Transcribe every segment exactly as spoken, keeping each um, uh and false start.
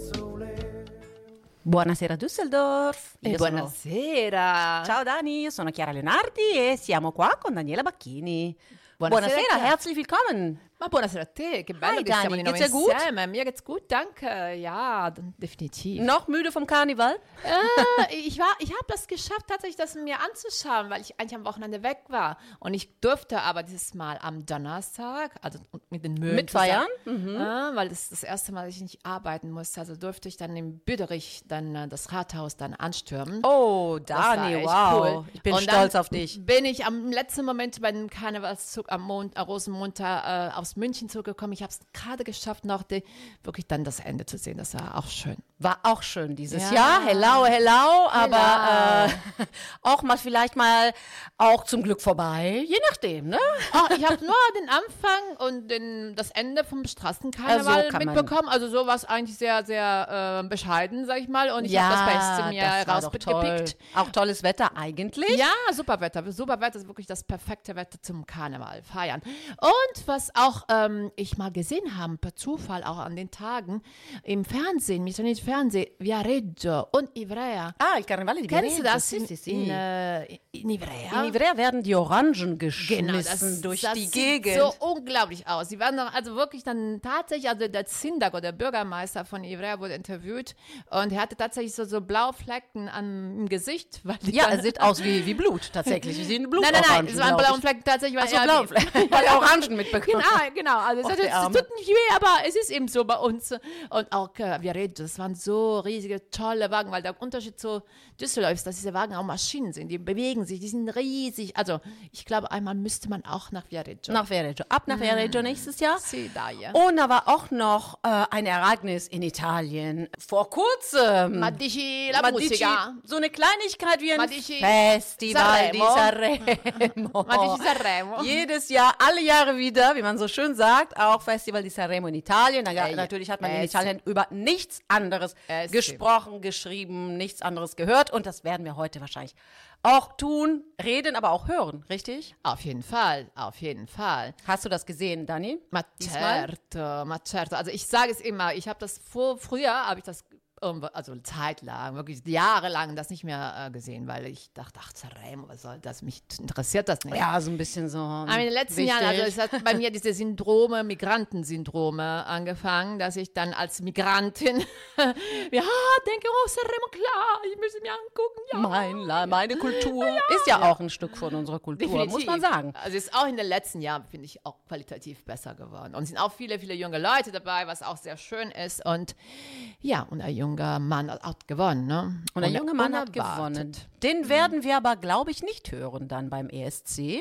Buonasera Düsseldorf. E Io buonasera. Sono... Ciao Dani, io sono Chiara Leonardi e siamo qua con Daniela Bacchini. Buonasera, buonasera Chiara. herzlich willkommen. Ma buonasera a te, che bello Hi, che siamo Dani, di nuovo geht's dir gut? insieme. Mir geht's gut, danke. Ja, d- definitiv. Noch müde vom Karneval? Äh, ich war, ich habe das geschafft, tatsächlich das mir anzuschauen, weil ich eigentlich am Wochenende weg war. Und ich durfte aber dieses Mal am Donnerstag, also mit den Möwen Mitfeiern? zusammen, äh, weil das ist das erste Mal, dass ich nicht arbeiten musste. Also durfte ich dann in Büderich dann äh, das Rathaus dann anstürmen. Oh, Das war Dani, echt wow. cool. Ich bin Und stolz dann auf dich. Bin ich am letzten Moment bei dem Karnevalszug am Mond, äh, Rosenmontag äh, aus München zurückgekommen. Ich habe es gerade geschafft, noch die, wirklich dann das Ende zu sehen. Das war auch schön. War auch schön dieses Ja. Jahr. Hello, hello. Aber Hello. äh, auch mal vielleicht mal auch zum Glück vorbei. Je nachdem, ne? Oh, ich habe nur den Anfang und den, das Ende vom Straßenkarneval Also kann man- mitbekommen. Also so war es eigentlich sehr, sehr äh, bescheiden, sag ich mal. Und ich habe das Beste mir das war doch toll. rausgepickt. Auch tolles Wetter eigentlich. Ja, super Wetter. Super Wetter ist wirklich das perfekte Wetter zum Karneval feiern. Und was auch ähm, ich mal gesehen habe, per Zufall auch an den Tagen im Fernsehen, mit dem Fernsehen, Viareggio und Ivrea. Ah, il Carnevale di Kennst du Viareggio. das? Sì, In, sì, sì. in, äh, in Ivrea? In Ivrea werden die Orangen Genau, geschmissen das, durch das die sieht Gegend. so unglaublich aus. Sie werden doch also wirklich dann tatsächlich, also der Zindago, der Bürgermeister von Ivrea, wurde interviewt und er hatte tatsächlich so, so blaue Flecken am im Gesicht. Weil die Ja, dann, es sieht aus wie, wie Blut, tatsächlich. Wie sehen Blut Nein, nein, nein, es waren blaue Flecken tatsächlich. Weil Ach so, er- blaue Flecken, weil er Orangen mitbekommen. Genau, genau. Also es, Och, hat, der es Arme. tut nicht weh, aber es ist eben so bei uns. Und auch äh, Viareggio, das waren so riesige, tolle Wagen, weil der Unterschied zu Düsseldorf ist, dass diese Wagen auch Maschinen sind. Die bewegen sich, die sind riesig. Also ich glaube, einmal müsste man auch nach Viareggio. Nach Viareggio. Ab nach Viareggio nächstes Jahr. Sì, dai. eh. Und da war auch noch äh, ein Ereignis in Italien vor kurzem. Ma dici la Ma dici, musica? so eine Kleinigkeit wie ein Ma dici Festival di Sanremo. Ma dici Sanremo? Jedes Jahr, alle Jahre wieder, wie man so schön sagt, auch Festival di Sanremo in Italien. Na, ja, Eh, natürlich hat man in eh, Italien über nichts anderes Eh, sì. gesprochen, geschrieben, nichts anderes gehört. Und das werden wir heute wahrscheinlich auch tun, reden, aber auch hören, richtig? Auf jeden Fall, auf jeden Fall. Hast du das gesehen, Dani? Ma Diesmal? certo, ma certo. Also ich sage es immer, ich habe das vor, früher habe ich das, irgendwo- also eine Zeit lang, wirklich jahrelang das nicht mehr äh, gesehen, weil ich dachte, ach, Sanremo, was soll das, mich interessiert das nicht. Ja, so ein bisschen so. Aber in den letzten wichtig. Jahren, also es hat bei mir diese Syndrome, Migrantensyndrome angefangen, dass ich dann als Migrantin, ja, denke, oh, Sanremo, klar, ich muss es mir angucken, ja. Mein La meine Kultur ist ja auch ein Stück von unserer Kultur, Definitiv. muss man sagen. Also ist auch in den letzten Jahren, finde ich, auch qualitativ besser geworden. Und es sind auch viele, viele junge Leute dabei, was auch sehr schön ist. Und ja, und ein junger Mann hat auch gewonnen. Ne? Und der junge Mann hat unerwartet. gewonnen. Den werden wir aber, glaube ich, nicht hören dann beim E S C.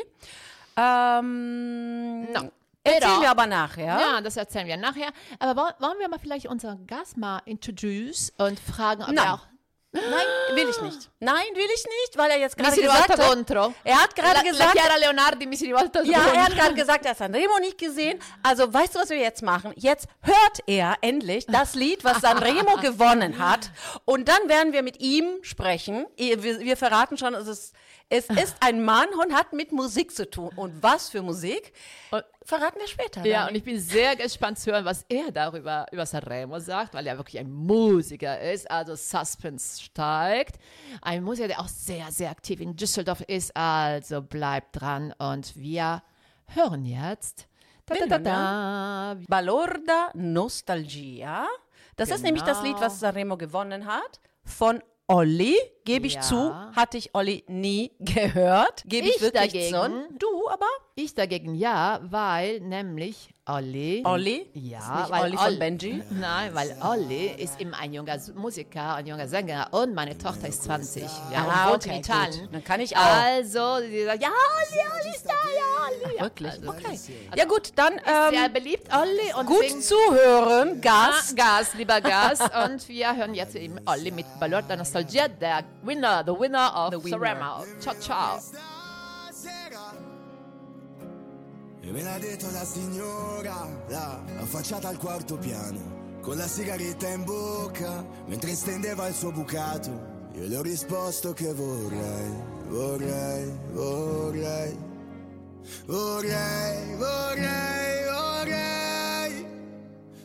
Ähm, No. Erzählen Però- wir aber nachher. Ja, das erzählen wir nachher. Aber wollen, wollen wir mal vielleicht unseren Gast mal introduce und fragen, ob Nein. er auch... Nein, will ich nicht. Nein, will ich nicht, weil er jetzt Mi gerade si gesagt rivolta hat, contro. er hat gerade La, gesagt, la Chiara Leonardi mi si rivolta ja, contro. er hat gerade gesagt, er hat Sanremo nicht gesehen. Also, weißt du, was wir jetzt machen? Jetzt hört er endlich das Lied, was Sanremo gewonnen hat. Und dann werden wir mit ihm sprechen. Wir, wir verraten schon, es ist, es ist ein Mann und hat mit Musik zu tun. Und was für Musik? Verraten wir später. Ja, dann. und ich bin sehr gespannt zu hören, was er darüber über Sanremo sagt, weil er wirklich ein Musiker ist, also Suspense steigt. Ein Musiker, der auch sehr, sehr aktiv in Düsseldorf ist, also bleibt dran und wir hören jetzt da, da, da, da. Balorda Nostalgia. Das ist nämlich das Lied, was Sanremo gewonnen hat. Von Olli, gebe ich Ja. zu, hatte ich Olli nie gehört. Gebe ich, Ich wirklich dagegen. zu. Du aber? Ich dagegen ja, weil nämlich Olli. Olli? Ja, Ist nicht weil Olli von Olli- Benji? Nein, weil Olli ist eben ein junger Musiker, ein junger Sänger und meine Tochter ist zwanzig. Ja, Ah, und wohnt okay, in Italien. gut. Dann kann ich auch. Also, sie sagt, ja, Olli, Olli ist da, ja, Olli. Ja, Wirklich? also, Okay. Ja gut, dann Sehr ähm, beliebt, Olli. Und gut singt zuhören, Ah, Gast. Gas, lieber Gas. Und wir hören jetzt eben Olli mit Balorda Nostalgia, der Winner, the winner of The winner. Sanremo. Ciao, ciao. E me l'ha detto la signora, là, affacciata al quarto piano, con la sigaretta in bocca, mentre stendeva il suo bucato. Io le ho risposto che vorrei, vorrei, vorrei, vorrei, vorrei, vorrei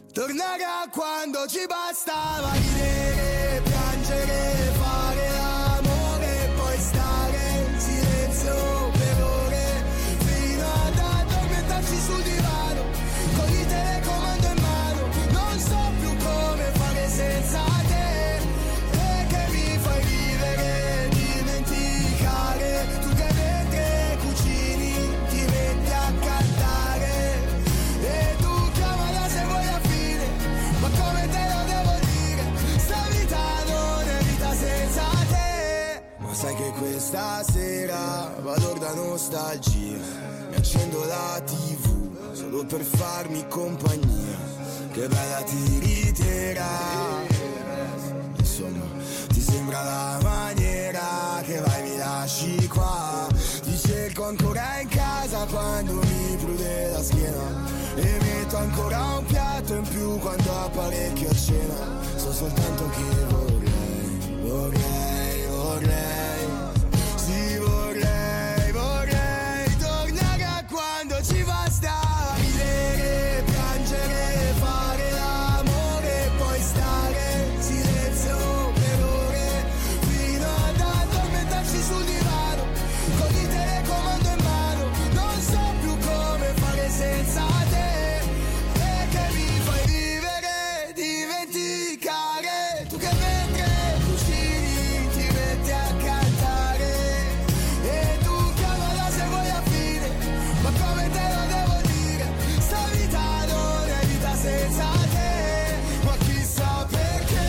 Tornare a quando ci bastava ridere, piangere, fare l'amore e poi stare in silenzio per ore, fino ad addormentarci sul divano, con il telecomando in mano. Non so più come fare senza te, e che mi fai vivere, dimenticare. Tu che mentre cucini ti metti a cantare, e tu chiamala se vuoi a fine, ma come te lo devo dire, sta vita non è vita senza te. Ma sai che questa sera vado da nostalgia, mi accendo la tivù solo per farmi compagnia. Che bella tiritera, insomma, ti sembra la maniera che vai mi lasci qua. Ti cerco ancora in casa quando mi prude la schiena, e metto ancora un piatto in più quando apparecchio a cena. So soltanto che vorrei, vorrei, vorrei, sì vorrei, vorrei tornare a quando ci bastava ridere, piangere, fare l'amore e poi stare in silenzio per ore, fino ad addormentarci sul divano, con il telecomando in mano. Non so più come fare senza te, e che mi fai vivere, dimenticare. Tu che mentre cucini ti metti a cantare, e tu chiamala se vuoi a fine, ma come te lo devo dire, sta vita non è vita senza te. Ma chissà perché,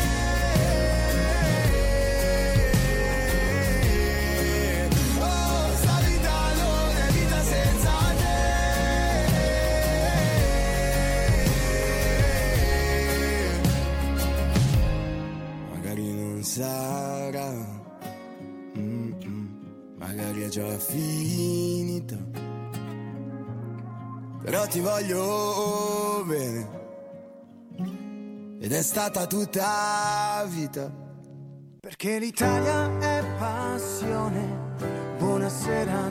oh, sta vita non è vita senza te. Magari non sarà, mm-mm, magari è già finita, però ti voglio bene, ed è stata tutta vita. Perché l'Italia è passione. Buonasera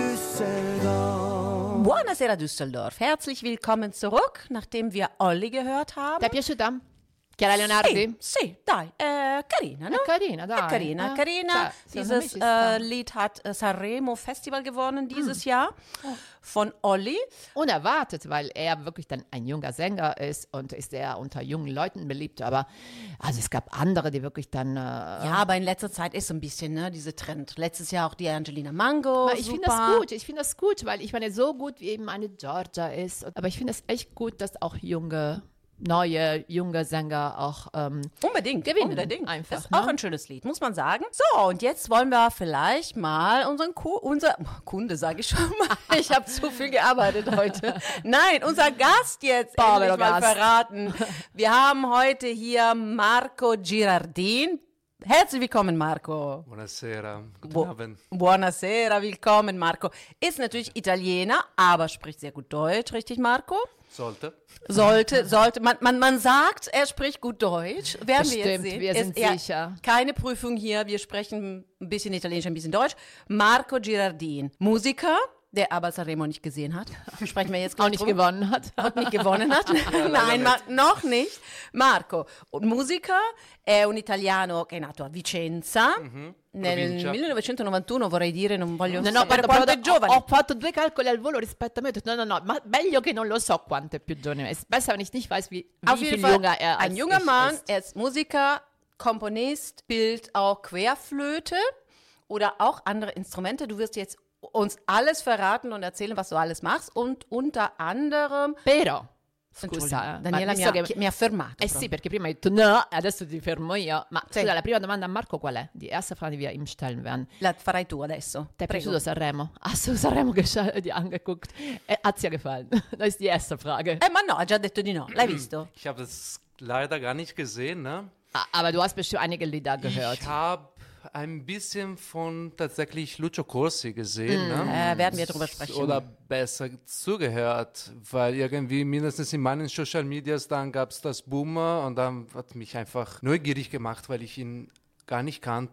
Düsseldorf. Buonasera Düsseldorf. Herzlich willkommen zurück, nachdem wir Olli gehört haben. Ti è piaciuta? Chiara Leonardi? Sì, sì, dai, äh, carina, no? È carina, dai. È carina, Eh, carina. cioè, secondo me Dieses ci sta. äh, Lied hat äh, Sanremo Festival gewonnen dieses Jahr von Olli. Unerwartet, weil er wirklich dann ein junger Sänger ist und ist sehr unter jungen Leuten beliebt. Aber also es gab andere, die wirklich dann. Äh, Ja, aber in letzter Zeit ist so ein bisschen, ne, diese Trend. Letztes Jahr auch die Angelina Mango. aber ich finde super. das gut. Ich finde das gut, weil ich meine, so gut wie eben eine Georgia ist. Aber ich finde es echt gut, dass auch junge, neue, junge Sänger auch ähm, Unbedingt, gewinnen. unbedingt. Einfach, Das ist ne? auch ein schönes Lied, muss man sagen. So, und jetzt wollen wir vielleicht mal unseren Ku unser Kunde, sage ich schon mal. Ich habe zu viel gearbeitet heute. Nein, unser Gast jetzt Povero endlich mal Gast. verraten. Wir haben heute hier Marco Girardin. Herzlich willkommen, Marco. Buonasera, guten Bu Abend. Buonasera, willkommen, Marco. Ist natürlich Italiener, aber spricht sehr gut Deutsch, richtig, Marco? Sollte. Sollte, sollte. Man, man, man sagt, er spricht gut Deutsch. Werden Das wir jetzt stimmt, sehen. wir Es- sind ja, sicher. Keine Prüfung hier. Wir sprechen ein bisschen Italienisch, ein bisschen Deutsch. Marco Girardin, Musiker, der aber Sanremo nicht gesehen hat. Sprechen wir jetzt auch gleich nicht drüber. gewonnen hat. Auch nicht gewonnen hat. Nein, ma noch nicht. Marco, un musiker, è un italiano che è nato a Vicenza nel Provincia. millenovecentonovantuno, vorrei dire, non voglio No, no, sapere guarda, quanto però è giovane. Ho fatto due calcoli al volo rispetto a me. Ho detto, no, no, no, ma meglio che non lo so quanto è più giovane. È besser, wenn ich nicht weiß, wie, Auf wie jeden viel Fall jünger er als ein junger ich Mann, ist. er ist Musiker, Komponist, spielt auch Querflöte oder auch andere Instrumente. Du wirst jetzt uns alles verraten und erzählen, was du alles machst und unter anderem... Però, Entschuldigung, scusa, eh, Daniela ma mi visto ha, che- mi ha fermato. Eh proprio. sì, perché prima hai detto no, adesso ti fermo io. Ma Sì. scusa, la prima domanda a Marco qual è? Die erste Frage, die wir ihm stellen werden. La farai tu adesso. Ti è Prego. piaciuto Sanremo? Hast du Sanremo gescha- dir angeguckt? Äh, hat's dir gefallen? Das ist die erste Frage. Eh, ma no, ha già detto di no. L'hai visto? Ich habe das leider gar nicht gesehen. Ne? Ah, Aber du hast bestimmt einige Lieder gehört. Ich habe ein bisschen von tatsächlich Lucio Corsi gesehen. Ne? Äh, werden wir drüber sprechen. Oder besser zugehört, weil irgendwie mindestens in meinen Social Medias dann gab es das Boomer und dann hat mich einfach neugierig gemacht, weil ich ihn gar nicht kannte.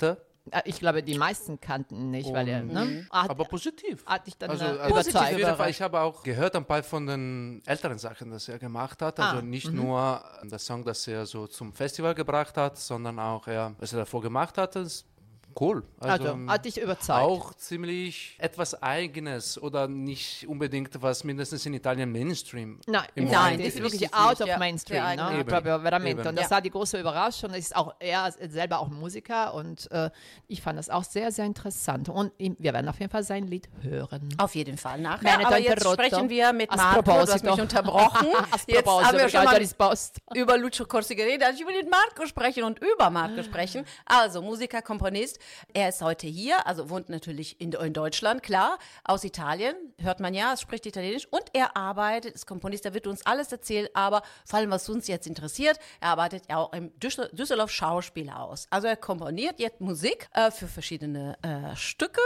Äh, Ich glaube, die meisten kannten ihn nicht, weil er, ne? Hat, Aber positiv. hat dich dann Also, äh, also überzeugt. auf jeden Fall, ich habe auch gehört ein paar von den älteren Sachen, die er gemacht hat. Also Ah, nicht nur der Song, das er so zum Festival gebracht hat, sondern auch, ja, was er davor gemacht hat, ist cool. Also, ähm, hat dich überzeugt. Auch ziemlich etwas Eigenes oder nicht unbedingt was mindestens in Italien Mainstream. Nein, im nein, Moment das ist ist. wirklich Richtig, out of ja. Mainstream, Ja, ne? eben. Proprio veramente. Eben. Und das Ja. war die große Überraschung. Er ist auch er ist selber auch Musiker und äh, ich fand das auch sehr, sehr interessant. Und ihm, wir werden auf jeden Fall sein Lied hören. Auf jeden Fall nachher. Bene Aber jetzt interrotto. sprechen wir mit A Marco. Du hast sproposito. mich unterbrochen. A Jetzt sproposito, haben wir schon perché ho già mal risposto. über Lucio Corsi geredet, also ich will mit Marco sprechen und über Marco sprechen. Also Musiker, Komponist. Er ist heute hier, also wohnt natürlich in, in Deutschland, klar, aus Italien, hört man ja, es spricht Italienisch und er arbeitet, ist Komponist, er wird uns alles erzählen, aber vor allem, was uns jetzt interessiert, er arbeitet ja auch im Düssel- Düsseldorf Schauspielhaus. Also er komponiert jetzt Musik äh, für verschiedene äh, Stücke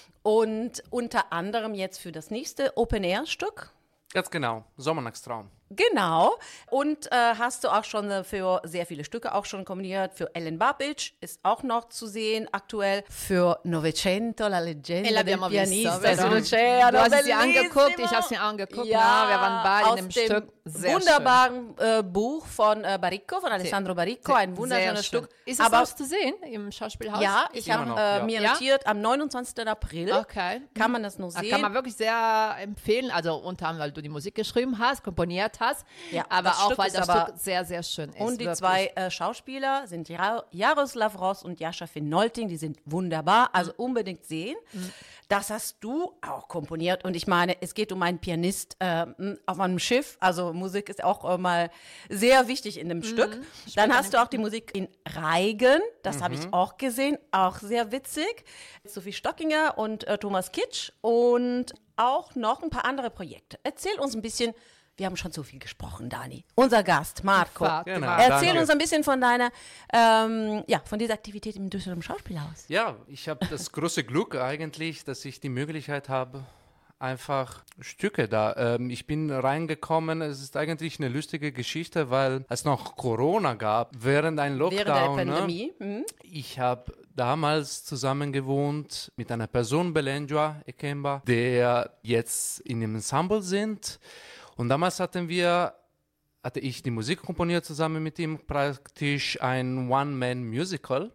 und unter anderem jetzt für das nächste Open-Air-Stück. Ganz genau, Sommernachtstraum. Genau. Und äh, hast du auch schon äh, für sehr viele Stücke auch schon komponiert. Für Ellen Babic ist auch noch zu sehen aktuell. Für Novecento, la leggenda E del l'abbiamo pianista. visto, vero? Luciano, Du hast es dir bellissimo. angeguckt, ich habe es mir angeguckt. Ja, Ja, wir waren beide aus in dem dem Stück. Sehr wunderbaren äh, Buch von äh, Baricco, von Alessandro Baricco. schön. Ein wunderschönes Sehr schön. Stück. Ist es Aber auch zu sehen im Schauspielhaus? ja, ich Immer habe noch, äh, ja. mir Ja? notiert, am neunundzwanzigsten April Okay. kann man das noch Da sehen. kann man wirklich sehr empfehlen, also unter anderem, weil du die Musik geschrieben hast, komponiert hast, Ja, aber das auch, Stück weil ist das aber- Stück sehr, sehr schön ist. Und die wirklich. zwei äh, Schauspieler sind Ja- Jaroslav Ross und Jascha Finolting, die sind wunderbar, also unbedingt sehen. Das hast du auch komponiert und ich meine, es geht um einen Pianist äh, auf einem Schiff, also Musik ist auch äh, mal sehr wichtig in dem Stück. Dann hast du auch die Musik in Reigen, das habe ich auch gesehen, auch sehr witzig. Sophie Stockinger und äh, Thomas Kitsch und auch noch ein paar andere Projekte. Erzähl uns ein bisschen. Wir haben schon zu viel gesprochen, Dani. Unser Gast, Marco. Fahrt, Genau. Fahrt. Erzähl Danke. uns ein bisschen von deiner, ähm, ja, von dieser Aktivität im Düsseldorf Schauspielhaus. Ja, ich habe das große Glück eigentlich, dass ich die Möglichkeit habe, einfach Stücke da. Ähm, ich bin reingekommen, es ist eigentlich eine lustige Geschichte, weil es noch Corona gab, während ein Lockdown. Während der ne? Pandemie. Mhm. Ich habe damals zusammen gewohnt mit einer Person, Belendua Ekemba, der jetzt in dem Ensemble sind. Und damals hatten wir, hatte ich die Musik komponiert zusammen mit ihm, praktisch ein One-Man-Musical,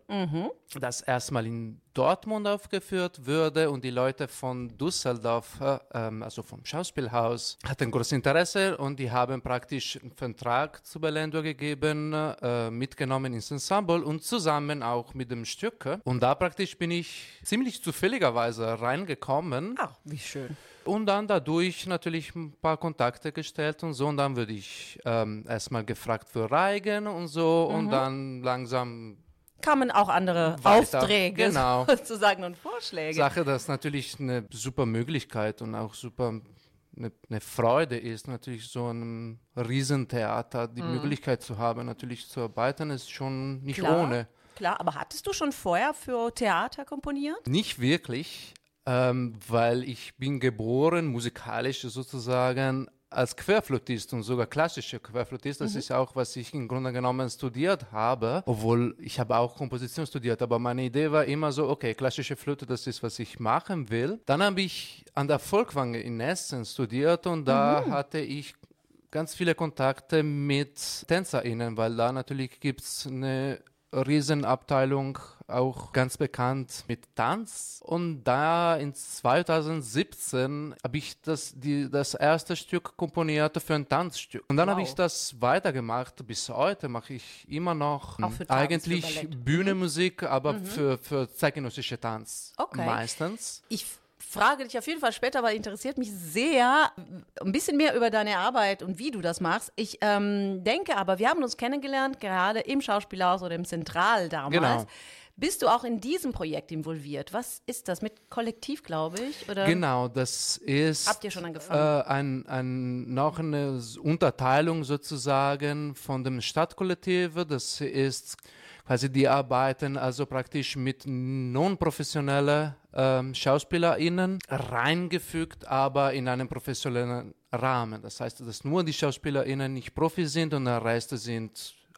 das erstmal in Dortmund aufgeführt würde und die Leute von Düsseldorf, äh, ähm, also vom Schauspielhaus, hatten großes Interesse und die haben praktisch einen Vertrag zu Belendo gegeben, äh, mitgenommen ins Ensemble und zusammen auch mit dem Stück. Und da praktisch bin ich ziemlich zufälligerweise reingekommen. Ach, wie schön. Und dann dadurch natürlich ein paar Kontakte gestellt und so. Und dann würde ich ähm, erstmal gefragt für Reigen und so. Und dann langsam Kamen auch andere Weiter. Aufträge Genau. sozusagen und Vorschläge. Sache, das natürlich eine super Möglichkeit und auch super eine, eine Freude ist, natürlich so ein Riesentheater, die Möglichkeit zu haben, natürlich zu arbeiten, ist schon nicht Klar. ohne. Klar, aber hattest du schon vorher für Theater komponiert? Nicht wirklich, ähm, weil ich bin geboren, musikalisch sozusagen, als Querflötist und sogar klassischer Querflötist. Das ist auch, was ich im Grunde genommen studiert habe, obwohl ich habe auch Komposition studiert, aber meine Idee war immer so, okay, klassische Flöte, das ist, was ich machen will. Dann habe ich an der Folkwang in Essen studiert und da hatte ich ganz viele Kontakte mit TänzerInnen, weil da natürlich gibt es eine Riesenabteilung, auch ganz bekannt mit Tanz. Und da in zweitausendsiebzehn habe ich das, die, das erste Stück komponiert für ein Tanzstück. Und dann Wow. habe ich das weitergemacht. Bis heute mache ich immer noch Auch für Tanz, für eigentlich Ballett. Bühnenmusik, aber für, für zeitgenössische Tanz Okay. meistens. Ich frage dich auf jeden Fall später, weil interessiert mich sehr ein bisschen mehr über deine Arbeit und wie du das machst. Ich ähm, denke aber, wir haben uns kennengelernt, gerade im Schauspielhaus oder im Zentral damals. Genau. Bist du auch in diesem Projekt involviert? Was ist das mit Kollektiv, glaube ich? Oder? Genau, das ist Habt ihr schon angefangen? Äh, ein, ein, noch eine S- Unterteilung sozusagen von dem Stadtkollektiv. Das ist quasi die arbeiten also praktisch mit non-professionellen ähm, SchauspielerInnen reingefügt, aber in einem professionellen Rahmen. Das heißt, dass nur die SchauspielerInnen nicht Profi sind und der Rest sind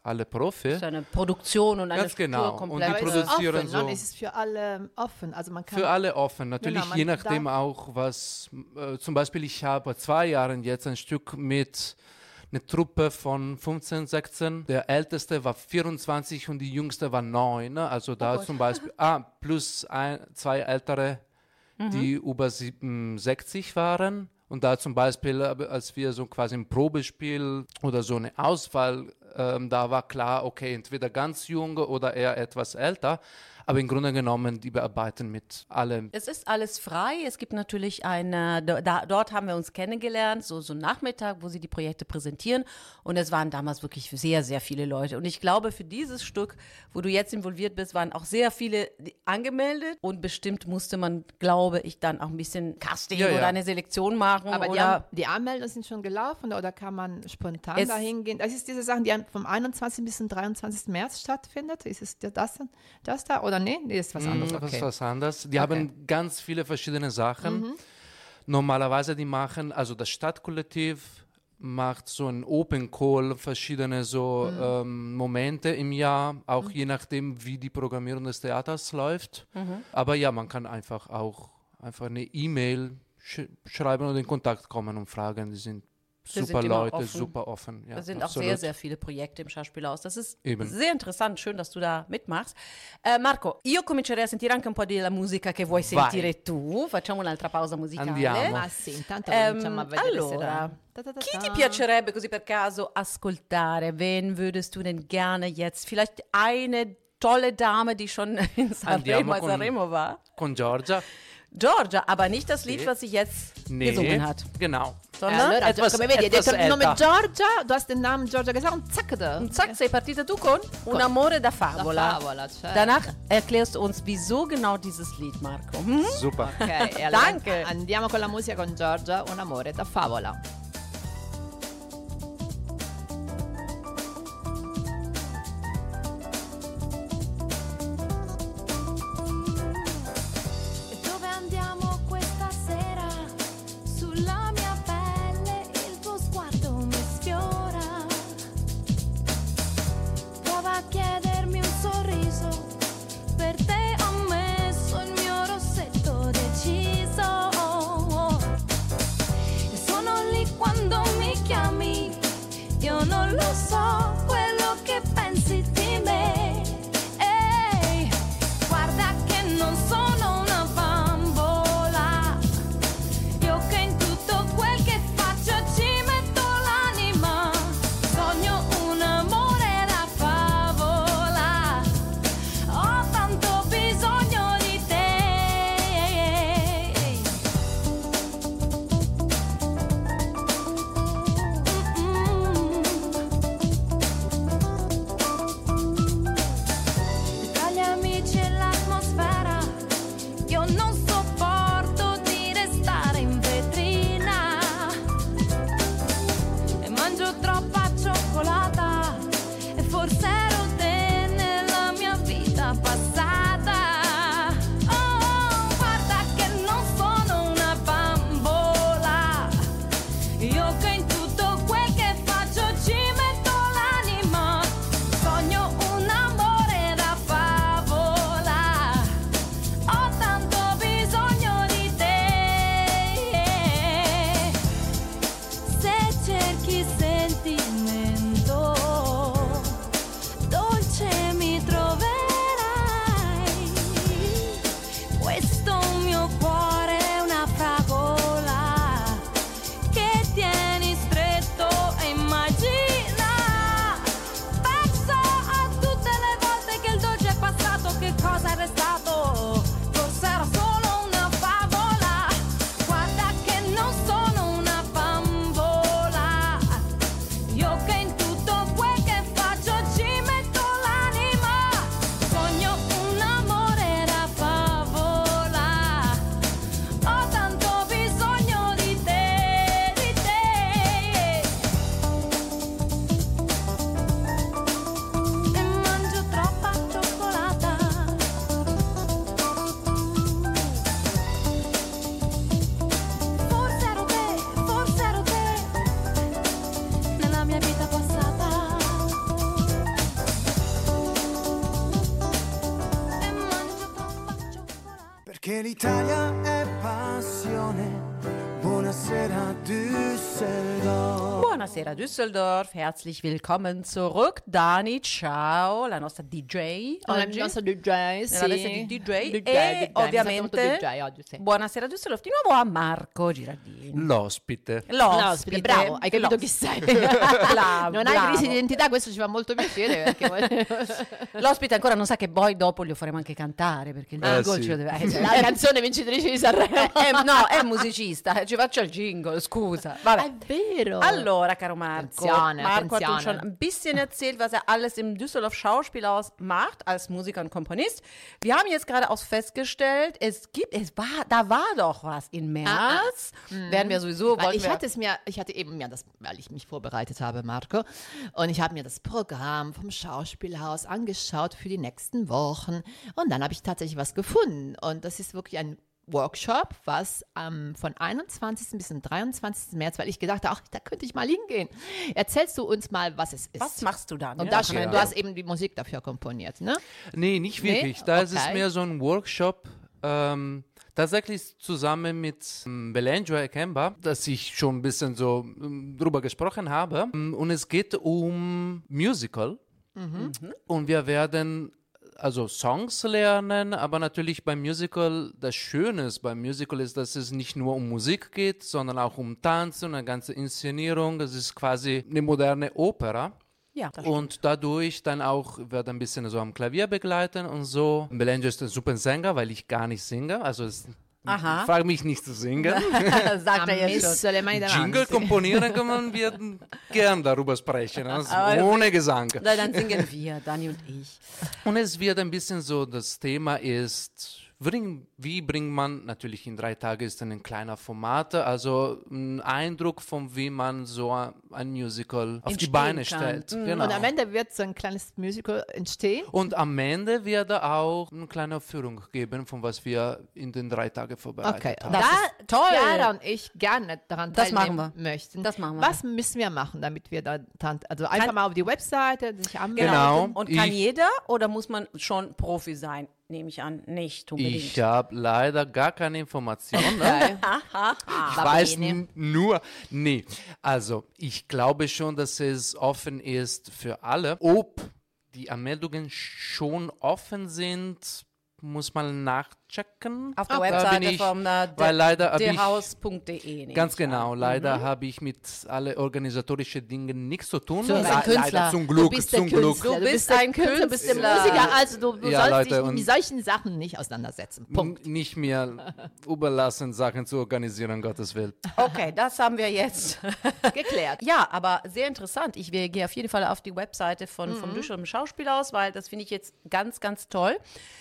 alle Profi. So eine Produktion und eine Ganz genau. Struktur Und die komplett. Aber es ist produzieren offen, so. ne? Es ist für alle offen. Also man kann Für alle offen. Natürlich, Genau, man je nachdem darf- auch, was, äh, zum Beispiel, ich habe vor zwei Jahren jetzt ein Stück mit einer Truppe von fünfzehn, sechzehn. Der älteste war vierundzwanzig und die jüngste war neun. Ne? Also da Gott. zum Beispiel, ah, plus ein, zwei ältere, die über siebenundsechzig waren. Und da zum Beispiel, äh, als wir so quasi ein Probespiel oder so eine Auswahl, ähm, da war klar, okay, entweder ganz jung oder eher etwas älter. Aber im Grunde genommen, die bearbeiten mit allem. Es ist alles frei. Es gibt natürlich eine, da, dort haben wir uns kennengelernt, so, so einen Nachmittag, wo sie die Projekte präsentieren. Und es waren damals wirklich sehr, sehr viele Leute. Und ich glaube, für dieses Stück, wo du jetzt involviert bist, waren auch sehr viele angemeldet. Und bestimmt musste man, glaube ich, dann auch ein bisschen Casting Ja, ja. oder eine Selektion machen. Aber die, oder An die Anmeldungen sind schon gelaufen oder kann man spontan Es- dahin gehen? Das ist diese Sachen, die vom einundzwanzigsten bis zum dreiundzwanzigsten März stattfindet. Ist es das, dann, das da oder nee? Nee, ist was anderes. Mm, Das Okay. ist was anderes. Die haben ganz viele verschiedene Sachen. Mhm. Normalerweise, die machen, also das Stadtkollektiv macht so ein Open Call, verschiedene so Mhm. ähm, Momente im Jahr, auch je nachdem, wie die Programmierung des Theaters läuft. Mhm. Aber ja, man kann einfach auch einfach eine E-Mail sch schreiben und in Kontakt kommen und fragen. Die sind Wir super sind immer Leute, offen. super offen. Ja, Es sind absolut. auch sehr, sehr viele Projekte im Schauspielhaus. Das ist Eben. sehr interessant. Schön, dass du da mitmachst. Eh, Marco, io comincerei a sentire anche un po' della musica che vuoi sentire tu. Facciamo un'altra pausa musicale. Andiamo. Ma sì, intanto Ehm, cominciamo a vedere se allora, da- ta ta ta chi ta. ti piacerebbe così per caso ascoltare? Wen würdest du denn gerne jetzt? Vielleicht eine tolle Dame, die schon in Sanremo, Andiamo als con- Sanremo war. Con Giorgia? Giorgia, aber nicht das Lied, Sì. was sie jetzt Nee, gesungen hat. genau. Eh, Sondern allora, etwas- come vedi, hai detto etwas il nome älter. Giorgia, du hast den Namen Giorgia gesagt und zack da. Und zack, sei partita tu con Un amore da favola. Favola, certo. Danach erklärst du uns, wieso genau dieses Lied, Marco. Hm? Super. Ok, e allora Danke. andiamo con la musica con Giorgia, Un amore da favola. E dove andiamo questa sera? Sulla mia pelle il tuo sguardo mi sfiora. Prova a chiedermi un sorriso. Per te ho messo il mio rossetto deciso. E sono lì Perché l'Italia è passione. Buonasera Düsseldorf. Buonasera Düsseldorf, herzlich willkommen zurück. Dani, ciao, la nostra D J. La oggi. nostra D J, sì. La nostra D J. D J, E D J, mi sa molto ovviamente, D J oggi, sì. buonasera Düsseldorf, di nuovo a Marco Girardini. L'ospite. L'ospite, bravo, hai capito chi sei. Bravo, Non hai bravo. crisi di identità, questo ci fa molto piacere. Perché L'ospite ancora non sa che poi dopo gli faremo anche cantare, perché il Eh, jingle sì. ce lo deve essere. la canzone vincitrice di Sanremo. Eh, eh, no, è musicista, eh, ci faccio il jingle, scusa. Vabbè. È vero. Allora, caro Marco, Attenzione, Marco hat uns attenzione. schon ein bisschen erzählt, was er alles im Düsseldorf Schauspielhaus macht als Musiker und Komponist. Wir haben jetzt gerade auch festgestellt, es gibt, es war, da war doch was in März. Werden wir sowieso, Weil wollten ich wir, hatte es mir, ich hatte eben mir das, weil ich mich vorbereitet habe, Marco, und ich habe mir das Programm vom Schauspielhaus angeschaut für die nächsten Wochen und dann habe ich tatsächlich was gefunden und das ist wirklich ein Workshop, was ähm, von einundzwanzigsten bis zum dreiundzwanzigsten März, weil ich gedacht habe, ach, da könnte ich mal hingehen. Erzählst du uns mal, was es ist? was machst du dann? Und Ja, da, kann man- du hast eben die Musik dafür komponiert, ne? Nee, nicht Nee? wirklich. Da ist es Okay. mehr so ein Workshop. Ähm, tatsächlich zusammen mit ähm, Belenjo Ekemba, dass ich schon ein bisschen so ähm, drüber gesprochen habe. Ähm, Und es geht um Musical. Und wir werden also Songs lernen, aber natürlich beim Musical, das Schöne ist beim Musical ist, dass es nicht nur um Musik geht, sondern auch um Tanz und eine ganze Inszenierung. Es ist quasi eine moderne Opera. Ja, das stimmt. Und dadurch dann auch wird ein bisschen so am Klavier begleiten und so. Belenjo ist ein super Sänger, weil ich gar nicht singe. Also es, Aha. frage mich nicht zu singen. sagt er jetzt schon. Ammesso le mani davanti. Jingle komponieren kann man wir gern darüber sprechen, also Aber- ohne Gesang. Na, dann singen wir, Dani und ich. Und es wird ein bisschen so, das Thema ist, bring, wie bringt man, natürlich in drei Tagen ist ein kleiner Format, also ein Eindruck von wie man so ein Musical auf die Entstehen Beine kann. stellt. Mhm. Genau. Und am Ende wird so ein kleines Musical entstehen. Und am Ende wird er auch eine kleine Führung geben, von was wir in den drei Tagen vorbereitet Okay, haben. Das da ist toll. Chiara und ich gerne daran Das teilnehmen machen wir. möchten. Das machen wir. Was müssen wir machen, damit wir da, dran- also einfach mal auf die Webseite sich anmelden. Genau. Und kann Ich- jeder oder muss man schon Profi sein? Nehme ich an, nicht unbedingt. Ich habe leider gar keine Informationen. Geil. Ich weiß n- nur, nee, also ich glaube schon, dass es offen ist für alle. Ob die Anmeldungen schon offen sind, muss man nachchecken. Auf der Da bin Webseite ich, vom äh, weil leider habe ich, derhaus punkt de. ganz genau, leider habe ich mit alle organisatorischen Dingen nichts zu tun. Du bist Le- ein Künstler. Leider zum Du Glück, bist der zum Glück. Künstler. Du bist ein Du bist der Künstler. Musiker, also du, du Ja, sollst Leute, dich und- mit solchen Sachen nicht auseinandersetzen. Punkt. N- Nicht mehr überlassen, Sachen zu organisieren, um Gottes Willen. Okay, das haben wir jetzt. Geklärt. Ja, aber sehr interessant. Ich will- gehe auf jeden Fall auf die Webseite von, vom Düsseldorf Schauspielhaus, weil das finde ich jetzt ganz, ganz toll.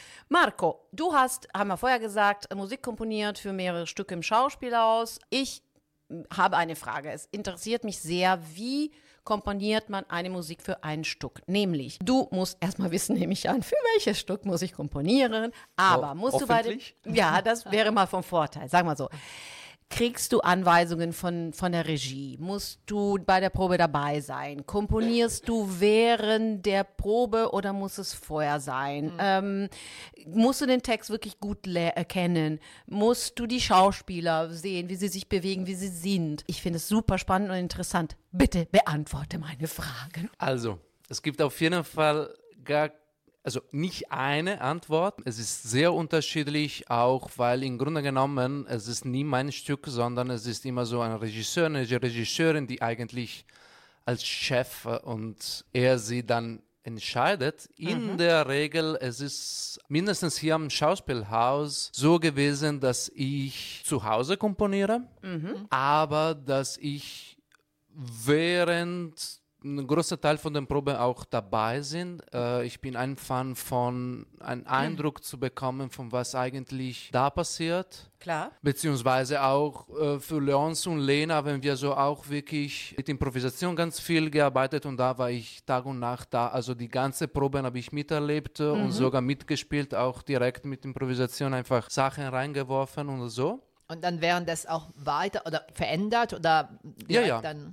Marco, du hast, haben wir vorher gesagt, Musik komponiert für mehrere Stücke im Schauspielhaus. Ich m, habe eine Frage. Es interessiert mich sehr, wie komponiert man eine Musik für ein Stück? Nämlich, du musst erstmal wissen, nehme ich an, für welches Stück muss ich komponieren, aber Ho- musst du bei dem, hoffentlich. ja, das wäre mal vom Vorteil, sagen wir so. Kriegst du Anweisungen von, von der Regie? Musst du bei der Probe dabei sein? Komponierst du während der Probe oder muss es vorher sein? Ähm, musst du den Text wirklich gut le- erkennen? Musst du die Schauspieler sehen, wie sie sich bewegen, wie sie sind? Ich finde es super spannend und interessant. Bitte beantworte meine Fragen. Also, es gibt auf jeden Fall gar, also nicht eine Antwort. Es ist sehr unterschiedlich, auch weil im Grunde genommen es ist nie mein Stück, sondern es ist immer so ein Regisseur, eine Regisseurin, die eigentlich als Chef äh, und er sie dann entscheidet. In der Regel, es ist mindestens hier am Schauspielhaus so gewesen, dass ich zu Hause komponiere, aber dass ich während ein großer Teil von den Proben auch dabei sind. Äh, ich bin ein Fan von, einen Eindruck zu bekommen, von was eigentlich da passiert. Klar. Beziehungsweise auch äh, für Leons und Lena haben wir so auch wirklich mit Improvisation ganz viel gearbeitet und da war ich Tag und Nacht da. Also die ganze Probe habe ich miterlebt äh, und sogar mitgespielt, auch direkt mit Improvisation einfach Sachen reingeworfen und so. Und dann wären das auch weiter oder verändert oder Ja, direkt ja. dann.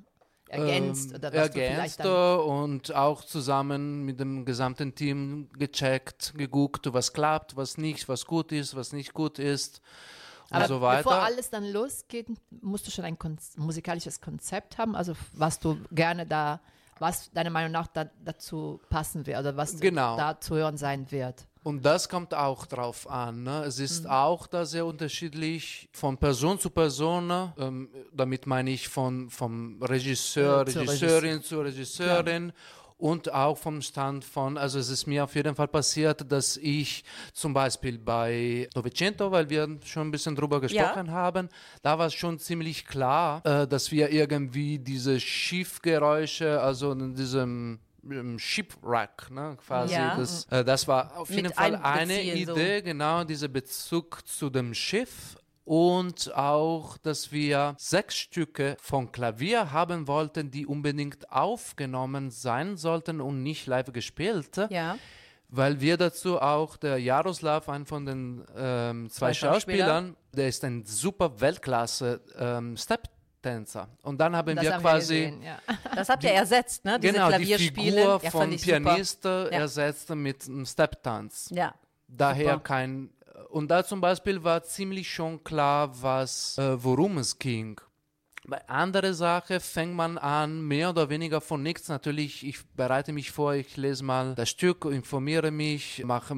ergänzt ähm, oder was du vielleicht ergänzt dann... und auch zusammen mit dem gesamten Team gecheckt, geguckt, was klappt, was nicht, was gut ist, was nicht gut ist und Aber so weiter. bevor alles dann losgeht, musst du schon ein Kon- musikalisches Konzept haben, also was du gerne da, was deiner Meinung nach da, dazu passen wird oder was Genau. da zu hören sein wird. Und das kommt auch drauf an. Ne? Es ist Mhm. auch da sehr unterschiedlich von Person zu Person. Ne? Ähm, damit meine ich von, vom Regisseur, Äh, zur Regisseurin zur Regisseurin. Und auch vom Stand von, also es ist mir auf jeden Fall passiert, dass ich zum Beispiel bei Novecento, weil wir schon ein bisschen drüber gesprochen haben, da war es schon ziemlich klar, äh, dass wir irgendwie diese Schiffgeräusche, also in diesem ähm, Shipwreck, ne, quasi, Ja. das, äh, das war auf Mit jeden Fall eine einbeziehen, so. Idee, genau, dieser Bezug zu dem Schiff. Und auch, dass wir sechs Stücke von Klavier haben wollten, die unbedingt aufgenommen sein sollten und nicht live gespielt. Ja. Weil wir dazu auch, der Jaroslav, ein von den ähm, zwei Zwei Schauspieler. Schauspielern, der ist ein super Weltklasse ähm, Step-Tänzer. Und dann haben Das wir haben quasi... wir gesehen, ja. Das habt ihr ersetzt, ne? Diese Genau, die Klavierspiele. Figur ja, vom fand ich super. Pianist äh, Ja. ersetzte mit einem Step-Tanz. Ja. Daher Super. kein. Und da zum Beispiel war ziemlich schon klar, was, äh, worum es ging. Bei anderen Sachen fängt man an, mehr oder weniger von nichts. Natürlich, ich bereite mich vor, ich lese mal das Stück, informiere mich, mache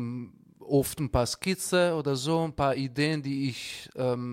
oft ein paar Skizze oder so, ein paar Ideen, die ich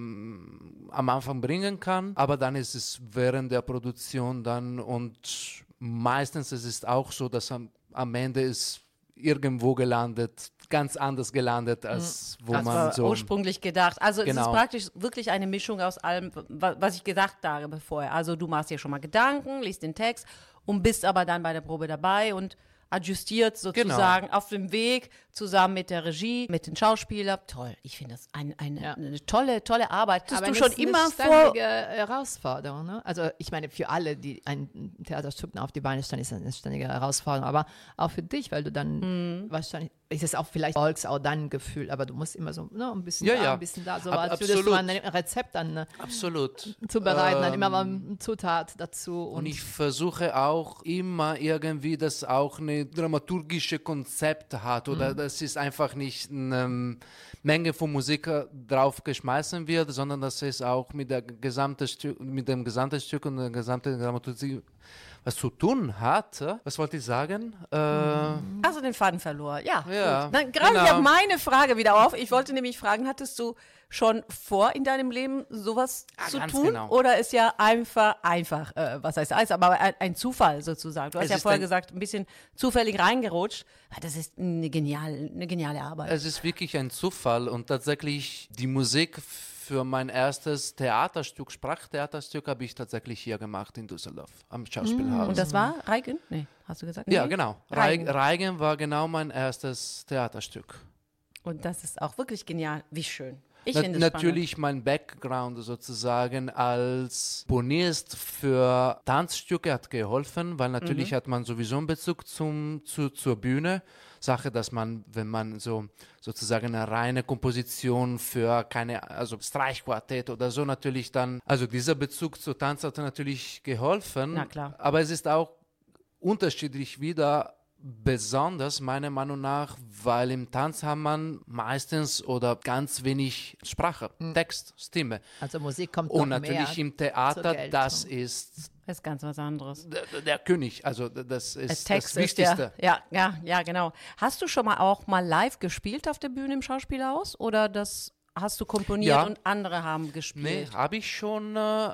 ähm, am Anfang bringen kann. Aber dann ist es während der Produktion dann und meistens ist es auch so, dass am, am Ende ist irgendwo gelandet, ganz anders gelandet, als wo Das man war so... ursprünglich gedacht. Also es Genau. ist praktisch wirklich eine Mischung aus allem, wa- was ich gedacht habe vorher. Also du machst dir schon mal Gedanken, liest den Text und bist aber dann bei der Probe dabei und adjustiert sozusagen auf dem Weg zusammen mit der Regie, mit den Schauspielern. Toll, ich finde das ein, eine, Ja. eine tolle, tolle Arbeit. Hast Aber du das schon ist eine immer vor... ständige Herausforderung. Ne? Also ich meine, für alle, die ein Theaterstück auf die Beine stellen, ist das eine ständige Herausforderung. Aber auch für dich, weil du dann Mhm. wahrscheinlich, ist es auch vielleicht Volks auch dein Gefühl, aber du musst immer so ne, ein bisschen Ja, da, ja. ein bisschen da, so Ab- als würdest du absolut. ein Rezept dann äh, Absolut. zubereiten, dann immer mal Ähm, eine Zutat dazu. Und, Und ich versuche auch immer irgendwie, dass auch eine dramaturgische Konzept hat oder das ist einfach nicht eine Menge von Musik äh, drauf geschmeißen wird, sondern dass es auch mit der gesamten Stück, mit dem gesamten Stück und der gesamten Dramaturgie was zu tun hat. Was wollte ich sagen? Äh, Hast du den Faden verloren? Ja. Ja, gut. Dann greife ich genau. auf meine Frage wieder auf. Ich wollte nämlich fragen, hattest du schon vor in deinem Leben sowas Ah, zu ganz tun? genau. Oder ist ja einfach, einfach, äh, was heißt alles, aber ein, ein Zufall sozusagen. Du hast Es ja ist vorher ein- gesagt, ein bisschen zufällig reingerutscht. Das ist eine, genial, eine geniale Arbeit. Es ist wirklich ein Zufall und tatsächlich die Musik für mein erstes Theaterstück, Sprachtheaterstück, habe ich tatsächlich hier gemacht in Düsseldorf am Schauspielhaus. Und das war Reigen? Nee, hast du gesagt? Ja, Nee? genau. Reigen. Reigen. Reigen war genau mein erstes Theaterstück. Und das ist auch wirklich genial. Wie schön. Ich Na, finde es natürlich mein Background sozusagen als Bonist für Tanzstücke hat geholfen, weil natürlich Mhm. hat man sowieso einen Bezug zum, zu, zur Bühne. Sache, dass man, wenn man so sozusagen eine reine Komposition für keine, also Streichquartett oder so natürlich dann, also dieser Bezug zu Tanz hat natürlich geholfen. Na klar. Aber es ist auch unterschiedlich wieder. Besonders meiner Meinung nach, weil im Tanz hat man meistens oder ganz wenig Sprache, Text, Stimme. also Musik kommt Und noch natürlich mehr im Theater, zur das Geltung. ist Das ist ganz was anderes. der, der König, also das Das ist Text das ist Wichtigste. ja, ja, ja, ja, genau. Hast du schon mal auch mal live gespielt auf der Bühne im Schauspielhaus oder das hast du komponiert Ja. und andere haben Nee, gespielt? habe ich schon äh,